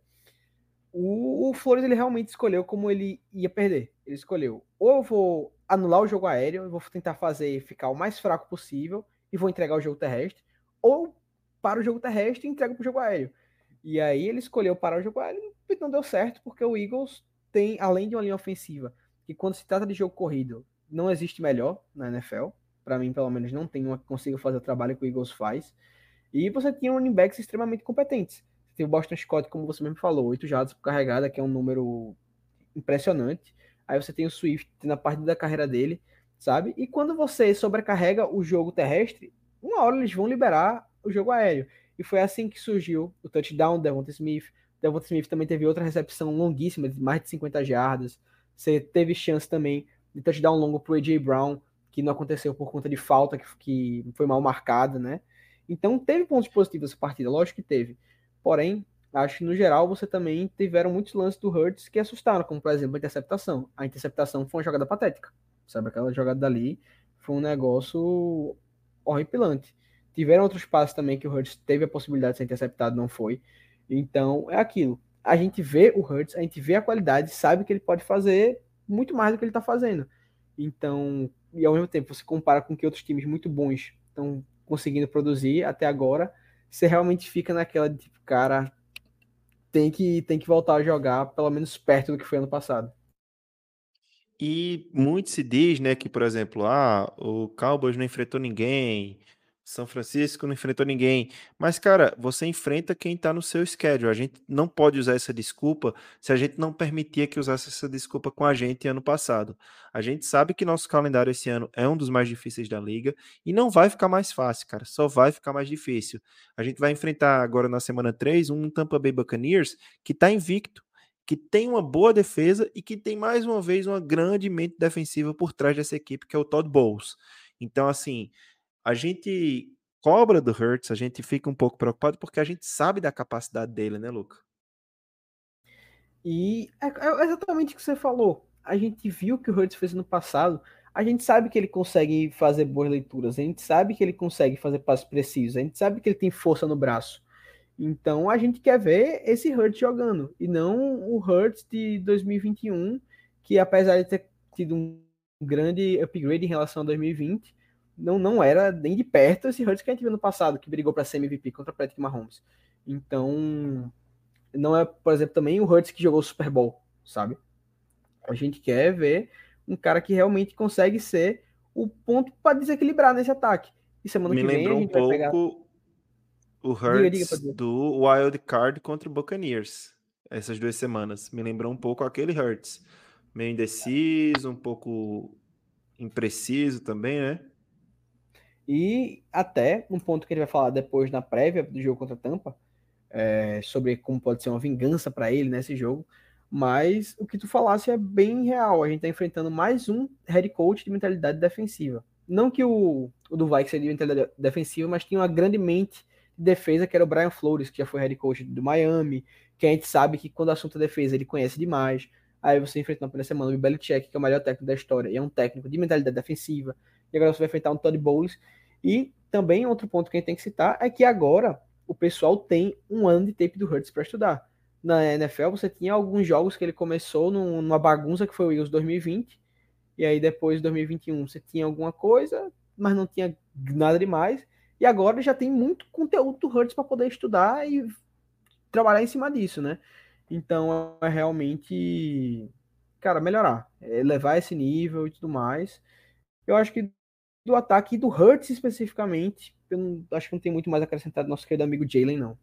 o, o Flores, ele realmente escolheu como ele ia perder. Ele escolheu, ou eu vou anular o jogo aéreo, eu vou tentar fazer ficar o mais fraco possível e vou entregar o jogo terrestre, ou para o jogo terrestre e entrego para o jogo aéreo. E aí ele escolheu parar o jogo aéreo e não deu certo, porque o Eagles tem, além de uma linha ofensiva, que quando se trata de jogo corrido, não existe melhor na N F L. Para mim, pelo menos, não tem uma que consiga fazer o trabalho que o Eagles faz. E você tinha running backs extremamente competentes. Você tem o Boston Scott, como você mesmo falou, oito jardas por carregada, que é um número impressionante. Aí você tem o Swift na parte da carreira dele, sabe? E quando você sobrecarrega o jogo terrestre, uma hora eles vão liberar o jogo aéreo. E foi assim que surgiu o touchdown do Devonta Smith. Devonta Smith também teve outra recepção longuíssima, de mais de cinquenta jardas. Você teve chance também de touchdown longo pro A J Brown, que não aconteceu por conta de falta, que, que foi mal marcada, né? Então teve pontos positivos essa partida, lógico que teve. Porém, acho que no geral você também tiveram muitos lances do Hurts que assustaram, como por exemplo a interceptação. A interceptação foi uma jogada patética, sabe? Aquela jogada dali foi um negócio horripilante. Tiveram outros passes também que o Hurts teve a possibilidade de ser interceptado, não foi. Então é aquilo. A gente vê o Hurts, a gente vê a qualidade, sabe que ele pode fazer muito mais do que ele está fazendo. Então, e ao mesmo tempo você compara com que outros times muito bons estão conseguindo produzir até agora, você realmente fica naquela de tipo, cara, tem que, tem que voltar a jogar pelo menos perto do que foi ano passado. E muito se diz, né, que, por exemplo, ah, o Cowboys não enfrentou ninguém, São Francisco não enfrentou ninguém. Mas, cara, você enfrenta quem tá no seu schedule. A gente não pode usar essa desculpa se a gente não permitia que usasse essa desculpa com a gente ano passado. A gente sabe que nosso calendário esse ano é um dos mais difíceis da liga e não vai ficar mais fácil, cara. Só vai ficar mais difícil. A gente vai enfrentar agora na semana três um Tampa Bay Buccaneers que tá invicto, que tem uma boa defesa e que tem mais uma vez uma grande mente defensiva por trás dessa equipe, que é o Todd Bowles. Então, assim, a gente cobra do Hurts, a gente fica um pouco preocupado porque a gente sabe da capacidade dele, né, Luca? E é, é exatamente o que você falou. A gente viu que o Hurts fez no passado. A gente sabe que ele consegue fazer boas leituras. A gente sabe que ele consegue fazer passos precisos. A gente sabe que ele tem força no braço. Então a gente quer ver esse Hurts jogando. E não o Hurts de dois mil e vinte e um, que apesar de ter tido um grande upgrade em relação a dois mil e vinte, não, não era nem de perto esse Hurts que a gente viu no passado, que brigou para ser M V P contra o Patrick Mahomes. Então, não é, por exemplo, também o Hurts que jogou o Super Bowl, sabe? A gente quer ver um cara que realmente consegue ser o ponto para desequilibrar nesse ataque. E semana Me que vem a lembrou um gente vai pegar. pouco o Diga, diga, Hurts pode dizer. do Wild Card contra o Buccaneers, essas duas semanas. Me lembrou um pouco aquele Hurts. Meio indeciso, um pouco impreciso também, né? E até um ponto que ele vai falar depois na prévia do jogo contra a Tampa, é, sobre como pode ser uma vingança para ele nesse jogo. Mas o que tu falasse é bem real. A gente tá enfrentando mais um head coach de mentalidade defensiva. Não que o, o do Vikings seria de mentalidade defensiva, mas tinha uma grande mente de defesa, que era o Brian Flores, que já foi head coach do Miami, que a gente sabe que quando o assunto é defesa ele conhece demais. Aí você enfrenta na primeira semana o Belichick, que é o melhor técnico da história, e é um técnico de mentalidade defensiva. E agora você vai enfrentar um Todd Bowles. E também outro ponto que a gente tem que citar é que agora o pessoal tem um ano de tape do Hurts para estudar. na N F L, você tinha alguns jogos que ele começou num- numa bagunça que foi o Eagles dois mil e vinte, e aí depois dois mil e vinte e um você tinha alguma coisa, mas não tinha nada demais, e agora já tem muito conteúdo do Hurts para poder estudar e trabalhar em cima disso, né? Então é realmente, cara, melhorar, é levar esse nível e tudo mais. Eu acho que do ataque e do Hurts especificamente, eu não, acho que não tem muito mais a acrescentar do nosso querido amigo Jalen, não.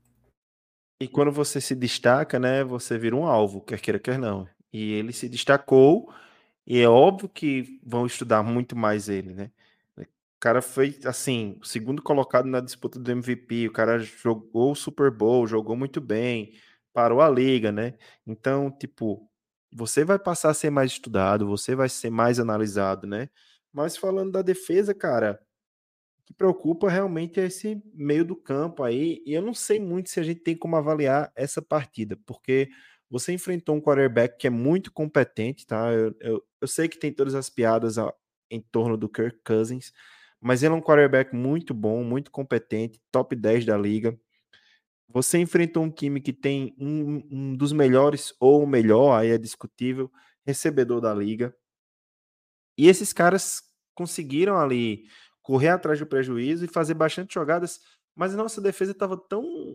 E quando você se destaca, né, você vira um alvo, quer queira, quer não. E ele se destacou, e é óbvio que vão estudar muito mais ele, né? O cara foi, assim, o segundo colocado na disputa do M V P, o cara jogou o Super Bowl, jogou muito bem, parou a liga, né? Então, tipo, você vai passar a ser mais estudado, você vai ser mais analisado, né? Mas falando da defesa, cara, o que preocupa realmente é esse meio do campo aí, e eu não sei muito se a gente tem como avaliar essa partida, porque você enfrentou um quarterback que é muito competente, tá? Eu, eu, eu sei que tem todas as piadas a- em torno do Kirk Cousins, mas ele é um quarterback muito bom, muito competente, top dez da liga. Você enfrentou um time que tem um, um dos melhores, ou o melhor, aí é discutível, recebedor da liga. E esses caras conseguiram ali correr atrás do prejuízo e fazer bastante jogadas, mas a nossa defesa estava tão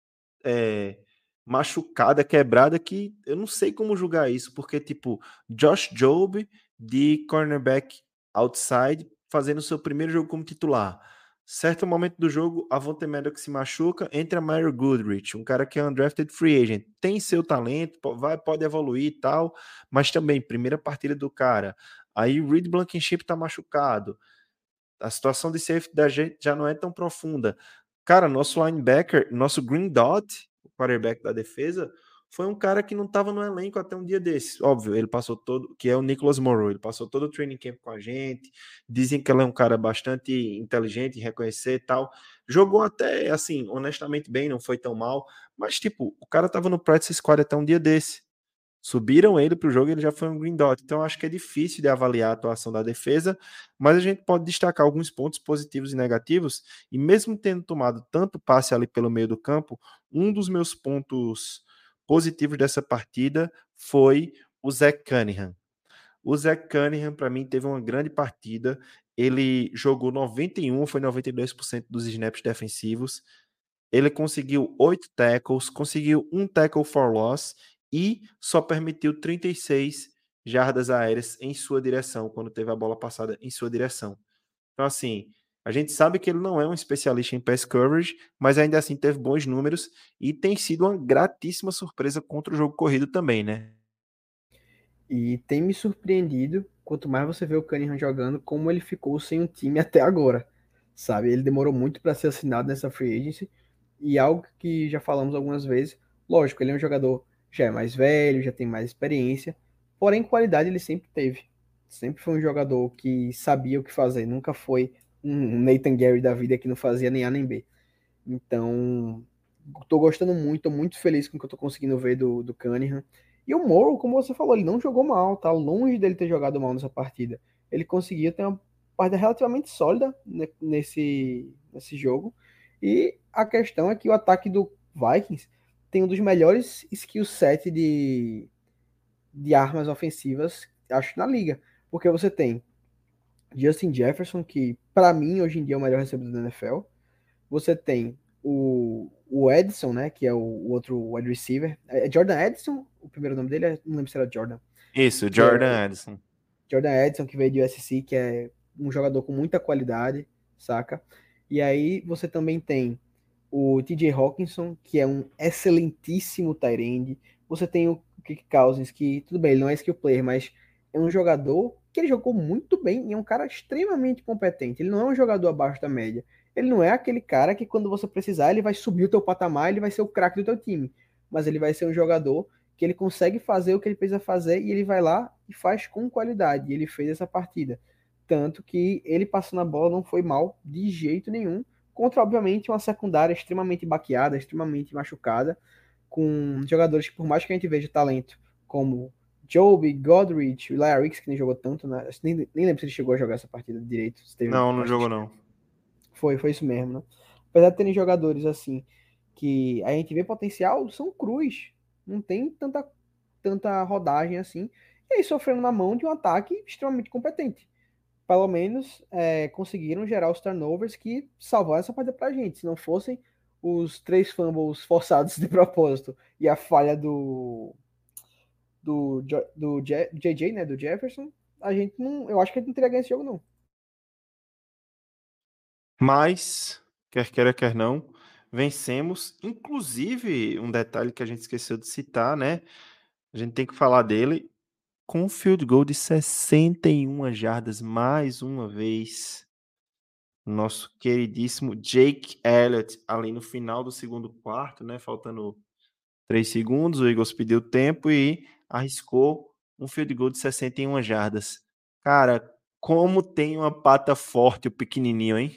é, machucada, quebrada, que eu não sei como julgar isso, porque, tipo, Josh Jobe de cornerback outside fazendo seu primeiro jogo como titular. Certo momento do jogo, a Vontae Maddox se machuca, entra Mario Goodrich, um cara que é undrafted free agent, tem seu talento, vai, pode evoluir e tal, mas também, primeira partida do cara. Aí o Reed Blankenship tá machucado. A situação de safety da gente já não é tão profunda. Cara, nosso linebacker, nosso Green Dot, o quarterback da defesa, foi um cara que não estava no elenco até um dia desses. Óbvio, ele passou todo, que é o Nicholas Morrow, ele passou todo o training camp com a gente. Dizem que ele é um cara bastante inteligente em reconhecer e tal. Jogou até, assim, honestamente bem, não foi tão mal. Mas, tipo, o cara estava no practice squad até um dia desse. Subiram ele para o jogo e ele já foi um green dot. Então, acho que é difícil de avaliar a atuação da defesa, mas a gente pode destacar alguns pontos positivos e negativos. E mesmo tendo tomado tanto passe ali pelo meio do campo, um dos meus pontos positivos dessa partida foi o Zach Cunningham. O Zach Cunningham, para mim, teve uma grande partida. Ele jogou noventa e um, foi noventa e dois por cento dos snaps defensivos. Ele conseguiu oito tackles, conseguiu um tackle for loss e só permitiu trinta e seis jardas aéreas em sua direção, quando teve a bola passada em sua direção. Então, assim, a gente sabe que ele não é um especialista em pass coverage, mas ainda assim teve bons números e tem sido uma gratíssima surpresa contra o jogo corrido também, né? E tem me surpreendido, quanto mais você vê o Cunningham jogando, como ele ficou sem um time até agora, sabe? Ele demorou muito para ser assinado nessa free agency, e algo que já falamos algumas vezes, lógico, ele é um jogador já é mais velho, já tem mais experiência, porém qualidade ele sempre teve. Sempre foi um jogador que sabia o que fazer, nunca foi um Nathan Gary da vida que não fazia nem A nem B. Então, tô gostando muito, tô muito feliz com o que eu tô conseguindo ver do, do Cunningham. E o Morrow, como você falou, ele não jogou mal, tá longe dele ter jogado mal nessa partida. Ele conseguiu ter uma partida relativamente sólida nesse, nesse jogo. E a questão é que o ataque do Vikings tem um dos melhores skill set de, de armas ofensivas, acho, na liga. Porque você tem Justin Jefferson, que para mim hoje em dia é o melhor recebedor da N F L. Você tem o, o Edson, né? Que é o, o outro wide receiver. É Jordan Edson, o primeiro nome dele, não lembro se era Jordan. Isso, Que é Jordan Addison. Jordan Edson, que veio de U S C, que é um jogador com muita qualidade, saca? E aí você também tem o T J Hawkinson, que é um excelentíssimo tight end. Você tem o Kirk Cousins, que tudo bem, ele não é skill player, mas é um jogador que ele jogou muito bem e é um cara extremamente competente. Ele não é um jogador abaixo da média. Ele não é aquele cara que quando você precisar, ele vai subir o teu patamar, ele vai ser o craque do teu time. Mas ele vai ser um jogador que ele consegue fazer o que ele precisa fazer e ele vai lá e faz com qualidade. E ele fez essa partida. Tanto que ele passando a bola não foi mal de jeito nenhum, contra, obviamente, uma secundária extremamente baqueada, extremamente machucada, com jogadores que, por mais que a gente veja talento, como Joby, Godrich, o Larry Ricks, que nem jogou tanto, né? Nem, nem lembro se ele chegou a jogar essa partida direito. Se teve, Não, não acho que jogou não. foi, foi isso mesmo, né? Apesar de terem jogadores assim, que a gente vê potencial, são cruz. Não tem tanta, tanta rodagem assim. E aí sofrendo na mão de um ataque extremamente competente. Pelo menos é, conseguiram gerar os turnovers que salvaram essa partida pra gente. Se não fossem os três fumbles forçados de propósito e a falha do do, do J J, né, do Jefferson, a gente não, eu acho que a gente não teria ganho esse jogo não. Mas, quer queira, quer não, vencemos. Inclusive, um detalhe que a gente esqueceu de citar, né? A gente tem que falar dele com um field goal de sessenta e uma jardas mais uma vez. Nosso queridíssimo Jake Elliott, ali no final do segundo quarto, né? Faltando três segundos, o Eagles pediu tempo e arriscou um field goal de sessenta e uma jardas. Cara, como tem uma pata forte o pequenininho, hein?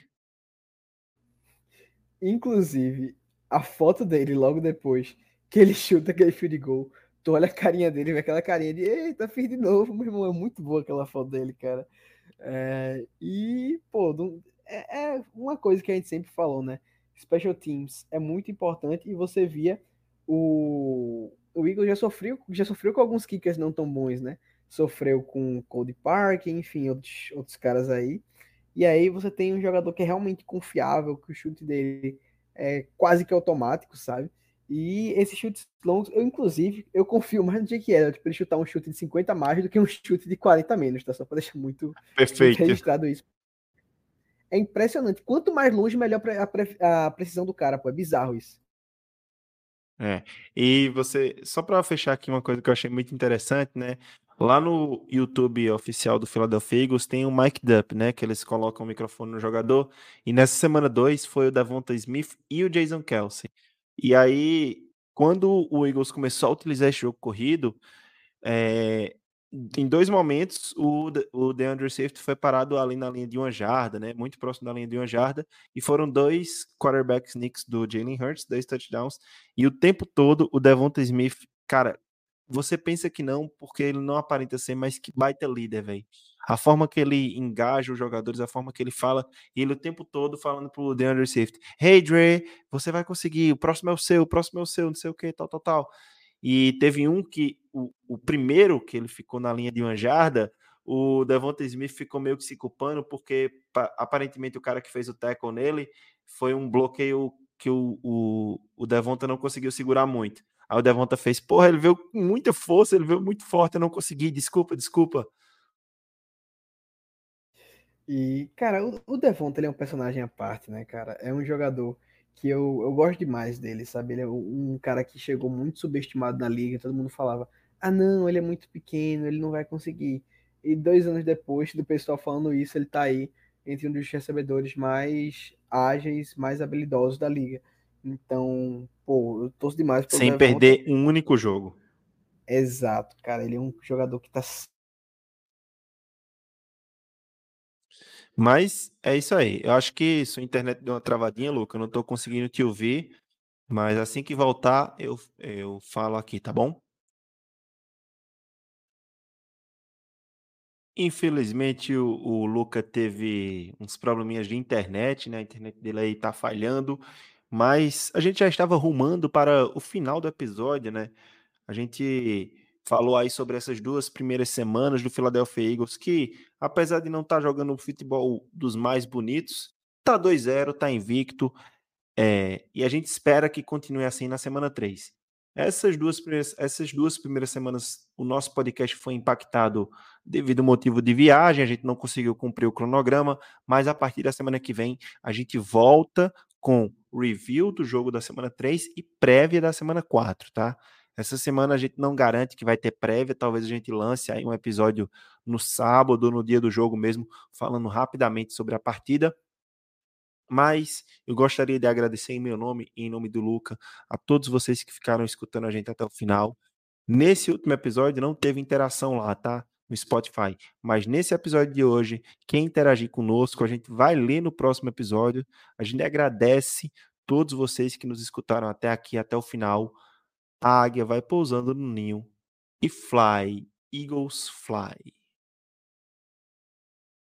Inclusive, a foto dele logo depois que ele chuta aquele field goal, tu olha a carinha dele, vê aquela carinha de eita, fiz de novo, meu irmão, é muito boa aquela foto dele, cara. É, e, pô, não- é, é uma coisa que a gente sempre falou, né? Special Teams é muito importante e você via o, o Eagles já sofreu, já sofreu com alguns kickers não tão bons, né? Sofreu com o Cody Park, enfim, outros, outros caras aí. E aí você tem um jogador que é realmente confiável, que o chute dele é quase que automático, sabe? E esses chutes longos, eu inclusive, eu confio mais no Jake Elliott para ele chutar um chute de cinquenta mais do que um chute de quarenta menos, tá? Só para deixar muito, muito Perfeito. registrado isso. É impressionante. Quanto mais longe, melhor a, pre a precisão do cara, pô. É bizarro isso. É. E você, só para fechar aqui uma coisa que eu achei muito interessante, né? Lá no YouTube oficial do Philadelphia Eagles tem o mic up, né? Que eles colocam o microfone no jogador. E nessa semana dois foi o Devonta Smith e o Jason Kelce. E aí, quando o Eagles começou a utilizar esse jogo corrido, é, em dois momentos, o, De- o DeAndre Swift foi parado ali na linha de uma jarda, né? Muito próximo da linha de uma jarda. E foram dois quarterback sneaks do Jalen Hurts, dois touchdowns. E o tempo todo, o Devonta Smith, cara, você pensa que não, porque ele não aparenta ser, mas que baita líder, velho. A forma que ele engaja os jogadores, a forma que ele fala, e ele o tempo todo falando pro DeAndre Swift: Hey, Dre, você vai conseguir, o próximo é o seu, o próximo é o seu, não sei o que, tal, tal, tal. E teve um que, o, o primeiro que ele ficou na linha de uma jarda, o Devonta Smith ficou meio que se culpando, porque pa, aparentemente o cara que fez o tackle nele foi um bloqueio que o, o, o Devonta não conseguiu segurar muito. Aí o Devonta fez, porra, ele veio com muita força, ele veio muito forte, eu não consegui, desculpa, desculpa. E, cara, o, o Devonta, ele é um personagem à parte, né, cara? É um jogador que eu, eu gosto demais dele, sabe? Ele é um, um cara que chegou muito subestimado na liga, todo mundo falava, ah, não, ele é muito pequeno, ele não vai conseguir. E dois anos depois do pessoal falando isso, ele tá aí entre um dos recebedores mais ágeis, mais habilidosos da liga. Então, pô, eu torço demais pelo Sem Devonta. perder um único jogo. Exato, cara, ele é um jogador que tá. Mas é isso aí. Eu acho que sua internet deu uma travadinha, Luca. Eu não tô conseguindo te ouvir. Mas assim que voltar, eu, eu falo aqui, tá bom? Infelizmente, o, o Luca teve uns probleminhas de internet, né? A internet dele aí tá falhando. Mas a gente já estava rumando para o final do episódio, né? A gente falou aí sobre essas duas primeiras semanas do Philadelphia Eagles, que apesar de não estar jogando o futebol dos mais bonitos, tá dois a zero, tá invicto. É, e a gente espera que continue assim na semana três. Essas duas, primeiras, essas duas primeiras semanas, o nosso podcast foi impactado devido ao motivo de viagem, a gente não conseguiu cumprir o cronograma, mas a partir da semana que vem, a gente volta com review do jogo da semana três e prévia da semana quatro, tá? Essa semana a gente não garante que vai ter prévia, talvez a gente lance aí um episódio no sábado, no dia do jogo mesmo, falando rapidamente sobre a partida. Mas eu gostaria de agradecer em meu nome e em nome do Luca a todos vocês que ficaram escutando a gente até o final. Nesse último episódio não teve interação lá, tá? No Spotify. Mas nesse episódio de hoje, quem interagir conosco, a gente vai ler no próximo episódio. A gente agradece todos vocês que nos escutaram até aqui, até o final. A águia vai pousando no ninho e fly, Eagles fly.